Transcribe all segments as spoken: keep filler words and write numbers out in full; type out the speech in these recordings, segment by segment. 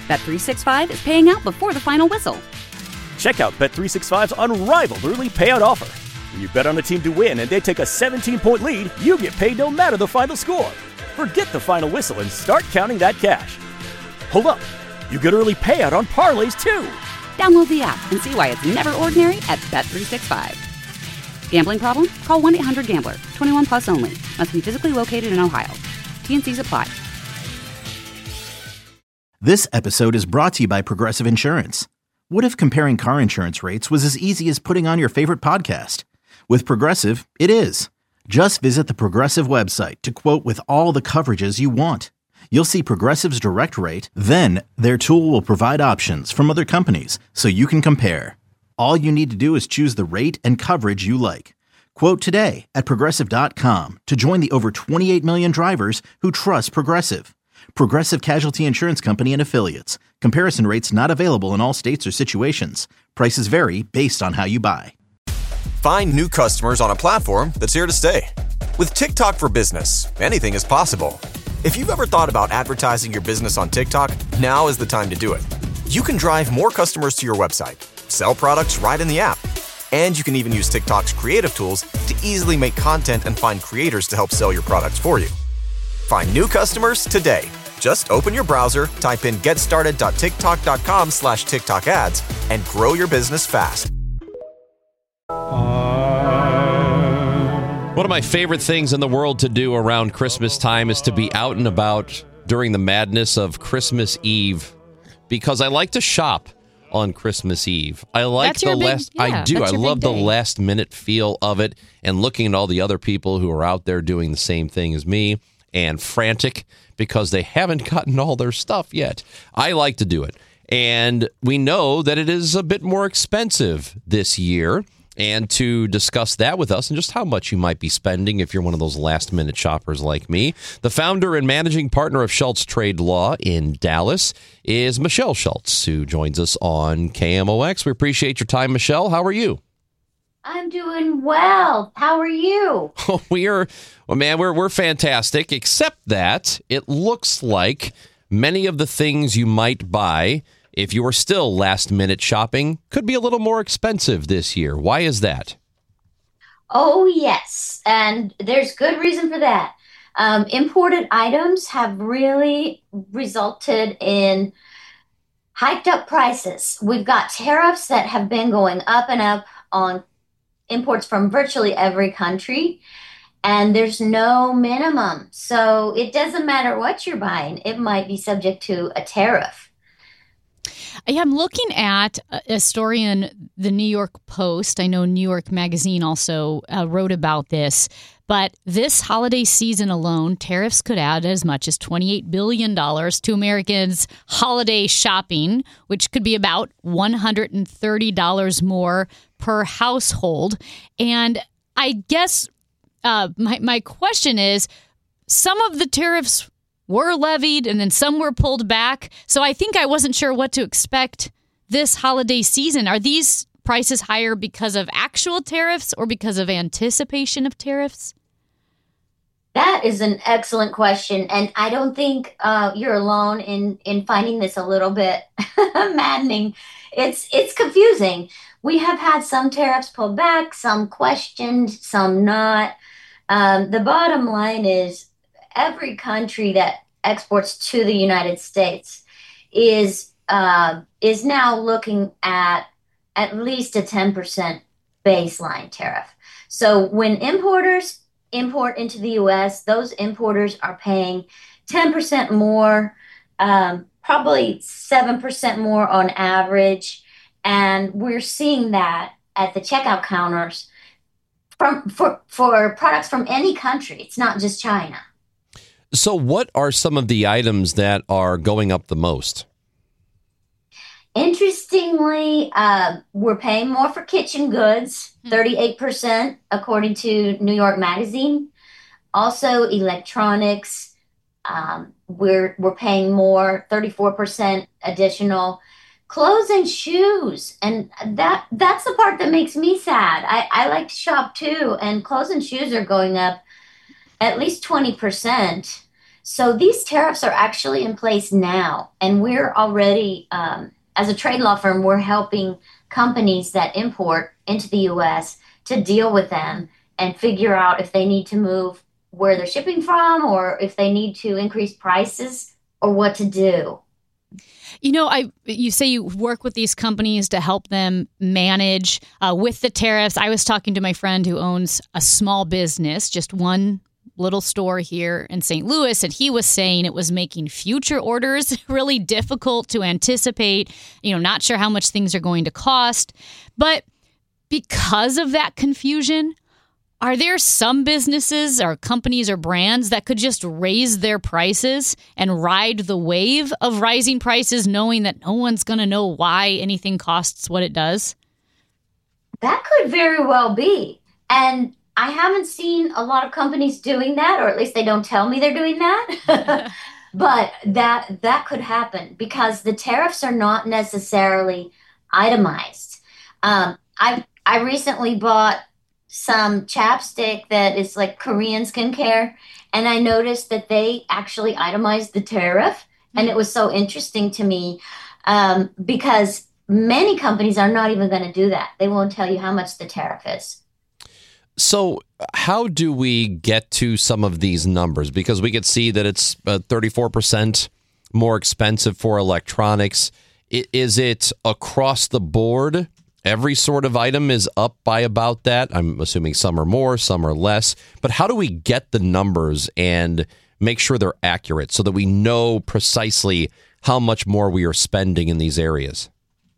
Bet three sixty-five is paying out before the final whistle. Check out Bet three sixty-five's unrivaled early payout offer. When you bet on a team to win and they take a seventeen-point lead, you get paid no matter the final score. Forget the final whistle and start counting that cash. Hold up. You get early payout on parlays, too. Download the app and see why it's never ordinary at Bet three sixty-five. Gambling problem? Call one eight hundred gambler. twenty-one plus only. Must be physically located in Ohio. T and C's apply. This episode is brought to you by Progressive Insurance. What if comparing car insurance rates was as easy as putting on your favorite podcast? With Progressive, it is. Just visit the Progressive website to quote with all the coverages you want. You'll see Progressive's direct rate, then their tool will provide options from other companies so you can compare. All you need to do is choose the rate and coverage you like. Quote today at progressive dot com to join the over twenty-eight million drivers who trust Progressive. Progressive Casualty Insurance Company and Affiliates. Comparison rates not available in all states or situations. Prices vary based on how you buy. Find new customers on a platform that's here to stay. With TikTok for Business, anything is possible. If you've ever thought about advertising your business on TikTok, now is the time to do it. You can drive more customers to your website, sell products right in the app, and you can even use TikTok's creative tools to easily make content and find creators to help sell your products for you. Find new customers today. Just open your browser, type in getstarted.tiktok.com slash TikTok ads, and grow your business fast. One of my favorite things in the world to do around Christmas time is to be out and about during the madness of Christmas Eve, because I like to shop on Christmas Eve. I like That's the your big- last yeah, I do. that's I your love big the day. last minute feel of it and looking at all the other people who are out there doing the same thing as me and frantic because they haven't gotten all their stuff yet. I like to do it. And we know that it is a bit more expensive this year. And to discuss that with us and just how much you might be spending if you're one of those last-minute shoppers like me, the founder and managing partner of Schultz Trade Law in Dallas is Michelle Schultz, who joins us on K M O X. We appreciate your time, Michelle. How are you? I'm doing well. How are you? we are, well, man, we're we're fantastic, except that it looks like many of the things you might buy if you are still last-minute shopping, could be a little more expensive this year. Why is that? Oh, yes. And there's good reason for that. Um, imported items have really resulted in hiked up prices. We've got tariffs that have been going up and up on imports from virtually every country. And there's no minimum. So it doesn't matter what you're buying. It might be subject to a tariff. Yeah, I'm looking at a story in the New York Post. I know New York Magazine also uh, wrote about this. But this holiday season alone, tariffs could add as much as twenty-eight billion dollars to Americans' holiday shopping, which could be about one hundred thirty dollars more per household. And I guess uh, my, my question is, some of the tariffs were levied and then some were pulled back. So I think I wasn't sure what to expect this holiday season. Are these prices higher because of actual tariffs or because of anticipation of tariffs? That is an excellent question. And I don't think uh, you're alone in, in finding this a little bit maddening. It's, it's confusing. We have had some tariffs pulled back, some questioned, some not. Um, the bottom line is, every country that exports to the United States is uh, is now looking at at least a ten percent baseline tariff. So when importers import into the U S, those importers are paying ten percent more, um, probably seven percent more on average. And we're seeing that at the checkout counters from for, for products from any country. It's not just China. So what are some of the items that are going up the most? Interestingly, uh, we're paying more for kitchen goods, thirty-eight percent, according to New York Magazine. Also, electronics, um, we're we're paying more, thirty-four percent additional. Clothes and shoes, and that that's the part that makes me sad. I, I like to shop too, and clothes and shoes are going up at least twenty percent. So these tariffs are actually in place now, and we're already, um, as a trade law firm, we're helping companies that import into the U S to deal with them and figure out if they need to move where they're shipping from or if they need to increase prices or what to do. You know, I you say you work with these companies to help them manage uh, with the tariffs. I was talking to my friend who owns a small business, just one little store here in Saint Louis, and he was saying it was making future orders really difficult to anticipate, you know, not sure how much things are going to cost. But because of that confusion, are there some businesses or companies or brands that could just raise their prices and ride the wave of rising prices, knowing that no one's going to know why anything costs what it does? That could very well be. And I haven't seen a lot of companies doing that, or at least they don't tell me they're doing that. But that that could happen because the tariffs are not necessarily itemized. Um, I I recently bought some chapstick that is like Korean skincare, and I noticed that they actually itemized the tariff, mm-hmm. and it was so interesting to me um, because many companies are not even going to do that. They won't tell you how much the tariff is. So how do we get to some of these numbers? Because we could see that it's uh, thirty-four percent more expensive for electronics. I- is it across the board? Every sort of item is up by about that. I'm assuming some are more, some are less. But how do we get the numbers and make sure they're accurate so that we know precisely how much more we are spending in these areas?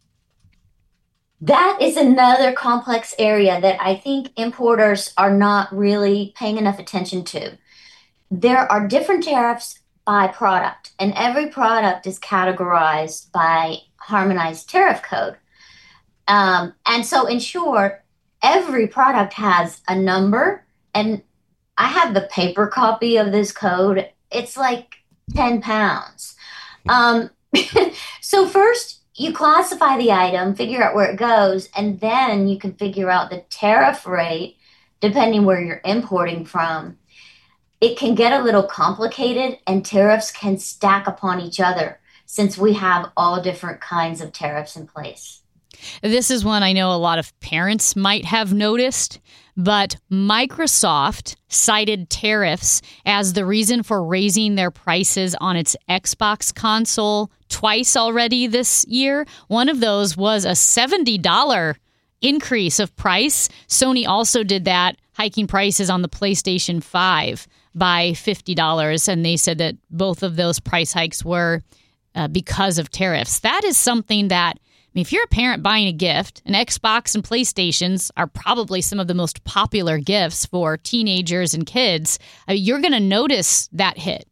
That is another complex area that I think importers are not really paying enough attention to. There are different tariffs by product, and every product is categorized by harmonized tariff code. Um, and so, in short, every product has a number, and I have the paper copy of this code. It's like ten pounds. Um, so first, you classify the item, figure out where it goes, and then you can figure out the tariff rate depending where you're importing from. It can get a little complicated, and tariffs can stack upon each other since we have all different kinds of tariffs in place. This is one I know a lot of parents might have noticed, but Microsoft cited tariffs as the reason for raising their prices on its Xbox console twice already this year. One of those was a seventy dollars increase of price. Sony also did that, hiking prices on the PlayStation five by fifty dollars, and they said that both of those price hikes were uh, because of tariffs. That is something that, I mean, if you're a parent buying a gift, an Xbox and PlayStations are probably some of the most popular gifts for teenagers and kids. I mean, you're going to notice that hit.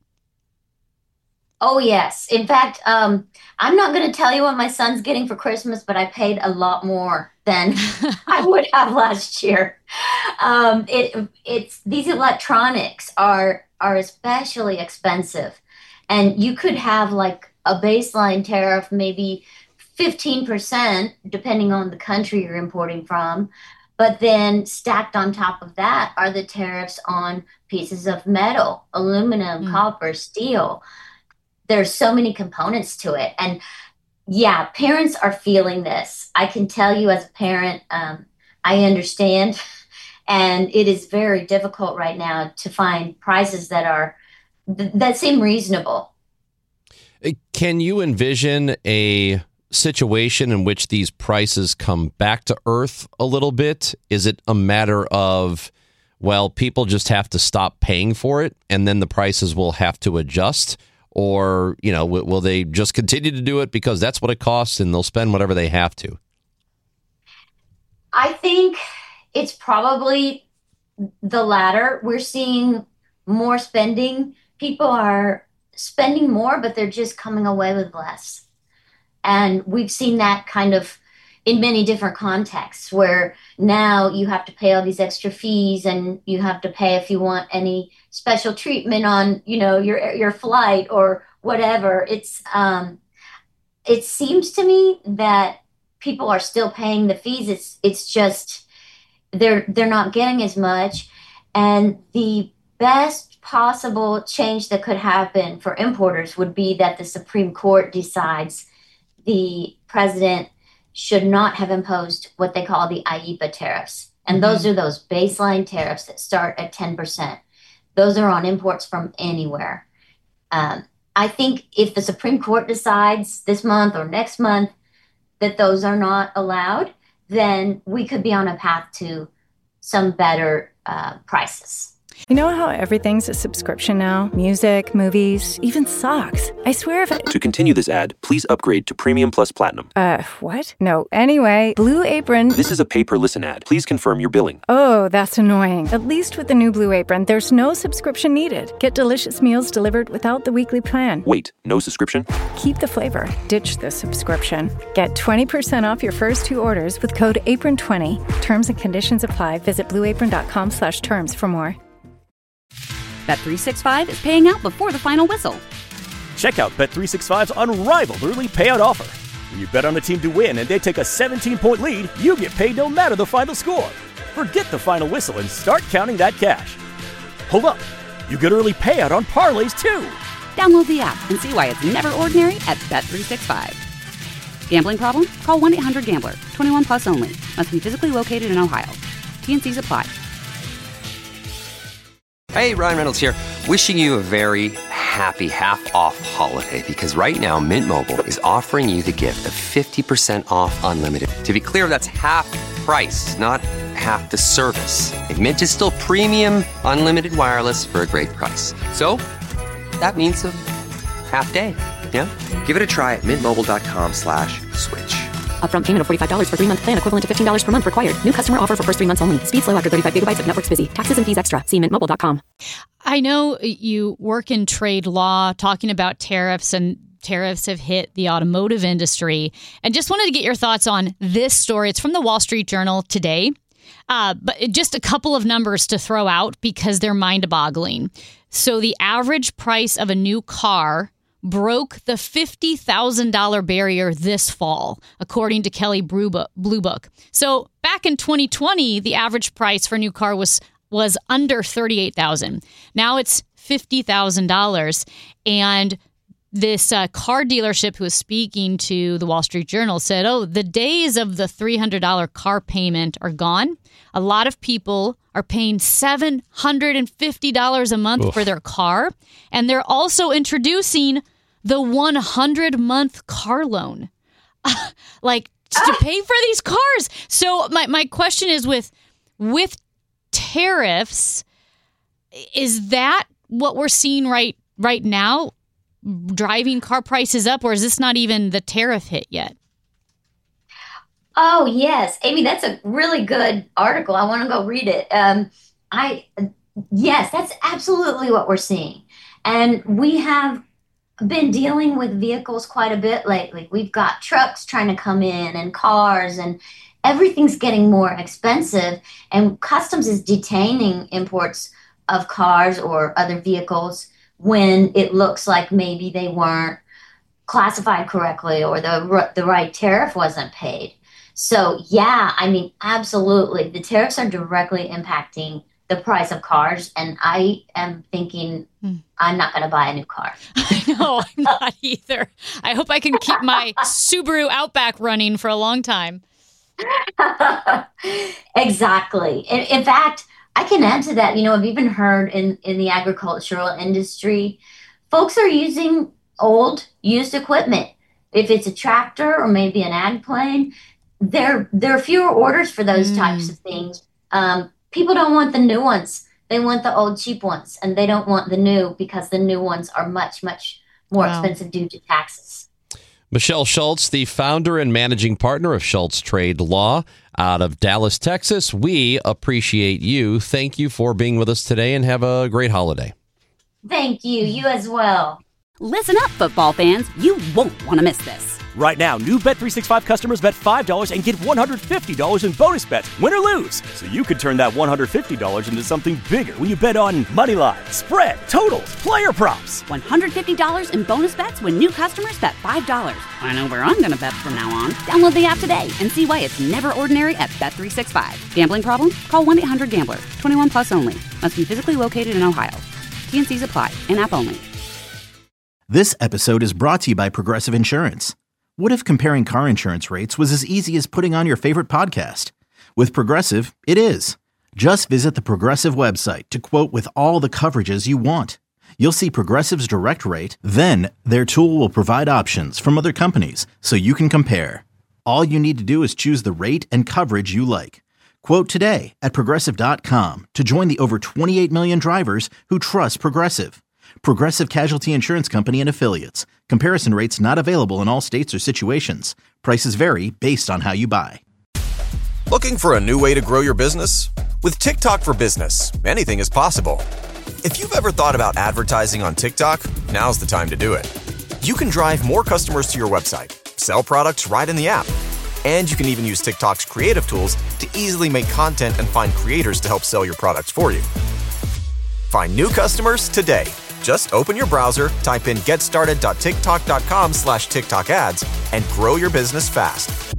Oh, yes. In fact, um, I'm not going to tell you what my son's getting for Christmas, but I paid a lot more than I would have last year. Um, it, it's these electronics are are especially expensive, and you could have like a baseline tariff, maybe fifteen percent, depending on the country you're importing from. But then stacked on top of that are the tariffs on pieces of metal, aluminum, mm. copper, steel. There's so many components to it. And yeah, parents are feeling this. I can tell you as a parent, um, I understand. And it is very difficult right now to find prices that are th- that seem reasonable. Can you envision a situation in which these prices come back to earth a little bit? Is it a matter of, well, people just have to stop paying for it and then the prices will have to adjust? Or, you know, w- will they just continue to do it because that's what it costs and they'll spend whatever they have to? I think it's probably the latter. We're seeing more spending. People are spending more, but they're just coming away with less. And we've seen that kind of in many different contexts where now you have to pay all these extra fees and you have to pay if you want any special treatment on, you know, your your flight or whatever. It's um, it seems to me that people are still paying the fees. It's it's just they're they're not getting as much. And the best possible change that could happen for importers would be that the Supreme Court decides the president should not have imposed what they call the I E P A tariffs. And mm-hmm. those are those baseline tariffs that start at ten percent. Those are on imports from anywhere. Um, I think if the Supreme Court decides this month or next month that those are not allowed, then we could be on a path to some better uh, prices. You know how everything's a subscription now? Music, movies, even socks. I swear if it... To continue this ad, please upgrade to Premium Plus Platinum. Uh, what? No, anyway, Blue Apron... This is a pay-per-listen ad. Please confirm your billing. Oh, that's annoying. At least with the new Blue Apron, there's no subscription needed. Get delicious meals delivered without the weekly plan. Wait, no subscription? Keep the flavor. Ditch the subscription. Get twenty percent off your first two orders with code apron twenty. Terms and conditions apply. Visit blueapron.com slash terms for more. Bet three sixty-five is paying out before the final whistle. Check out Bet three sixty-five's unrivaled early payout offer. When you bet on a team to win and they take a seventeen-point lead, you get paid no matter the final score. Forget the final whistle and start counting that cash. Hold up, you get early payout on parlays too. Download the app and see why it's never ordinary at Bet three sixty-five. Gambling problem? Call one eight hundred gambler. twenty-one plus only. Must be physically located in Ohio. T N Cs apply. Hey, Ryan Reynolds here. Wishing you a very happy half-off holiday because right now Mint Mobile is offering you the gift of fifty percent off unlimited. To be clear, that's half price, not half the service. And Mint is still premium unlimited wireless for a great price. So that means a half day. Yeah? Give it a try at mintmobile.com slash switch. Upfront payment of forty-five dollars for three-month plan equivalent to fifteen dollars per month required. New customer offer for first three months only. Speed slow after thirty-five gigabytes if network's busy. Taxes and fees extra. See mint mobile dot com. I know you work in trade law talking about tariffs, and tariffs have hit the automotive industry. And just wanted to get your thoughts on this story. It's from the Wall Street Journal today. Uh, but just a couple of numbers to throw out because they're mind-boggling. So the average price of a new car broke the fifty thousand dollars barrier this fall, according to Kelley Blue Book. So back in twenty twenty, the average price for a new car was was under thirty-eight thousand dollars. Now it's fifty thousand dollars. And this uh, car dealership who was speaking to the Wall Street Journal said, oh, the days of the three hundred dollars car payment are gone. A lot of people are paying seven hundred fifty dollars a month Oof. for their car. And they're also introducing the one hundred month car loan, like to pay for these cars. So my, my question is with, with tariffs, is that what we're seeing right, right now, driving car prices up, or is this not even the tariff hit yet? Oh, yes. Amy, that's a really good article. I want to go read it. Um, I, yes, that's absolutely what we're seeing. And we have been dealing with vehicles quite a bit lately. We've got trucks trying to come in and cars, and everything's getting more expensive. And customs is detaining imports of cars or other vehicles when it looks like maybe they weren't classified correctly or the the right tariff wasn't paid. So, yeah, I mean, absolutely. The tariffs are directly impacting the price of cars, and I am thinking hmm. I'm not going to buy a new car. I know, I'm not either. I hope I can keep my Subaru Outback running for a long time. Exactly. In, in fact, I can add to that. You know, I've even heard in, in the agricultural industry, folks are using old, used equipment. If it's a tractor or maybe an ag plane, there, there are fewer orders for those mm. types of things. Um, People don't want the new ones. They want the old cheap ones, and they don't want the new because the new ones are much, much more wow. expensive due to taxes. Michelle Schultz, the founder and managing partner of Schultz Trade Law out of Dallas, Texas. We appreciate you. Thank you for being with us today, and have a great holiday. Thank you. You as well. Listen up, football fans. You won't want to miss this. Right now, new Bet three sixty-five customers bet five dollars and get one hundred fifty dollars in bonus bets, win or lose. So you could turn that one hundred fifty dollars into something bigger when you bet on money line, spread, totals, player props. one hundred fifty dollars in bonus bets when new customers bet five dollars. I know where I'm going to bet from now on. Download the app today and see why it's never ordinary at Bet three sixty-five. Gambling problem? Call one eight hundred gambler. twenty-one plus only. Must be physically located in Ohio. T N Cs apply. In-app only. This episode is brought to you by Progressive Insurance. What if comparing car insurance rates was as easy as putting on your favorite podcast? With Progressive, it is. Just visit the Progressive website to quote with all the coverages you want. You'll see Progressive's direct rate, then their tool will provide options from other companies so you can compare. All you need to do is choose the rate and coverage you like. Quote today at Progressive dot com to join the over twenty-eight million drivers who trust Progressive. Progressive Casualty Insurance Company and Affiliates. Comparison rates not available in all states or situations. Prices vary based on how you buy. Looking for a new way to grow your business? With TikTok for Business, anything is possible. If you've ever thought about advertising on TikTok, now's the time to do it. You can drive more customers to your website, sell products right in the app, and you can even use TikTok's creative tools to easily make content and find creators to help sell your products for you. Find new customers today. Just open your browser, type in getstarted.tiktok.com slash TikTok ads, and grow your business fast.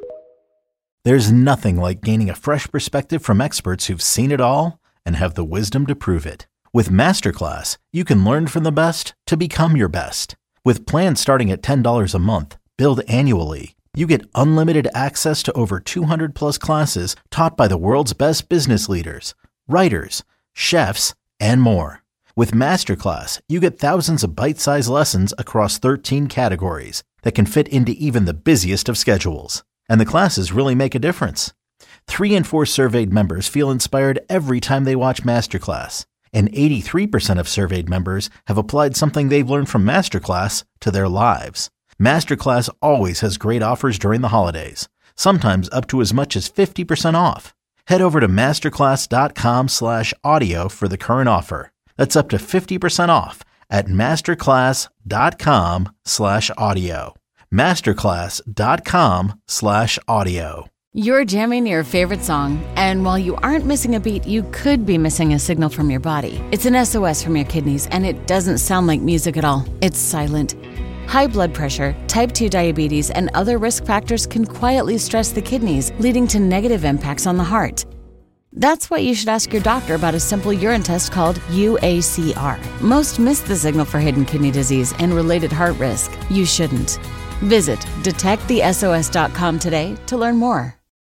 There's nothing like gaining a fresh perspective from experts who've seen it all and have the wisdom to prove it. With Masterclass, you can learn from the best to become your best. With plans starting at ten dollars a month, billed annually, you get unlimited access to over two hundred plus classes taught by the world's best business leaders, writers, chefs, and more. With Masterclass, you get thousands of bite-sized lessons across thirteen categories that can fit into even the busiest of schedules. And the classes really make a difference. Three in four surveyed members feel inspired every time they watch Masterclass. And eighty-three percent of surveyed members have applied something they've learned from Masterclass to their lives. Masterclass always has great offers during the holidays, sometimes up to as much as fifty percent off. Head over to masterclass.com slash audio for the current offer. That's up to fifty percent off at masterclass.com slash audio. Masterclass.com slash audio. You're jamming your favorite song, and while you aren't missing a beat, you could be missing a signal from your body. It's an S O S from your kidneys, and it doesn't sound like music at all. It's silent. High blood pressure, type two diabetes, and other risk factors can quietly stress the kidneys, leading to negative impacts on the heart. That's why you should ask your doctor about a simple urine test called U A C R. Most miss the signal for hidden kidney disease and related heart risk. You shouldn't. Visit detect the S O S dot com today to learn more.